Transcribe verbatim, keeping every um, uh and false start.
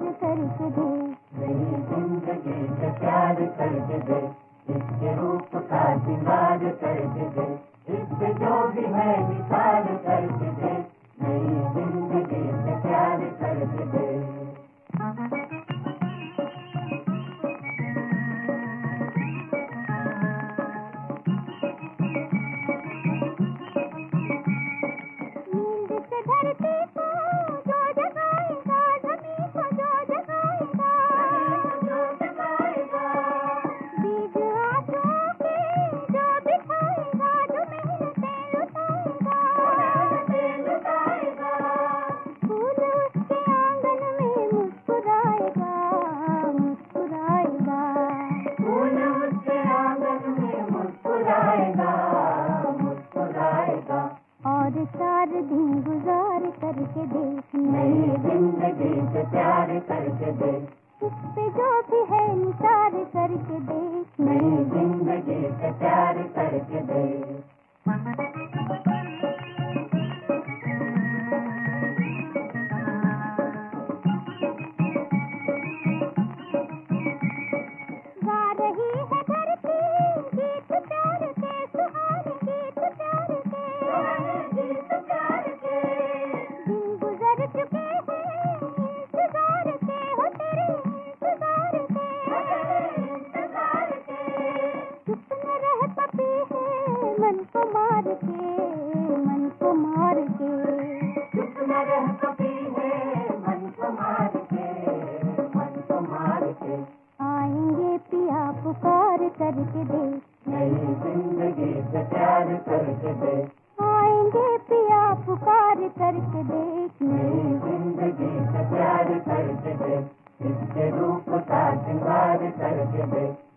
करके दे, मेरी जिंदगी से प्यार करके दे, इसके रूप का सिंगार करके दे, इससे जो भी है निसार करके दे, मेरी जिंदगी से प्यार करके दे। नींद से धरती को जो जगाएगा, जमीन को जो जगाएगा, जो जगाएगा, बीज आंसुओं के जो बिछाएगा, जो मेहनतें लुटाएगा, मेहनतें लुटाएगा, फूल उसके आंगन में मुस्कुराएगा, मुस्कुराएगा, फूल उसके आंगन में मुस्कुराएगा, मुस्कुराएगा, और चार दिन गुजार करके देख, मेरी जिंदगी से प्यार करके दे, इस पे जो भी है निसार करके देख, मेरी जिंदगी से प्यार करके दे। गा रही है धरती गीत प्यार के, सुहाने गीत प्यार के, गीत प्यार के, दिन गुजर चुके हैं इंतजार के, हो तेरे इंतजार के, इंतजार के, चुप न रह पपी है मन को मार के, मन को मार के, चुप न रह कभी है मन को मार के, मन को मार के, आएंगे पिया पुकार करके देख, मेरी जिंदगी से प्यार करके दे, आएंगे पिया पुकार करके देख, मेरी जिंदगी से प्यार करके दे, इसके रूप का सिंगार करके दे,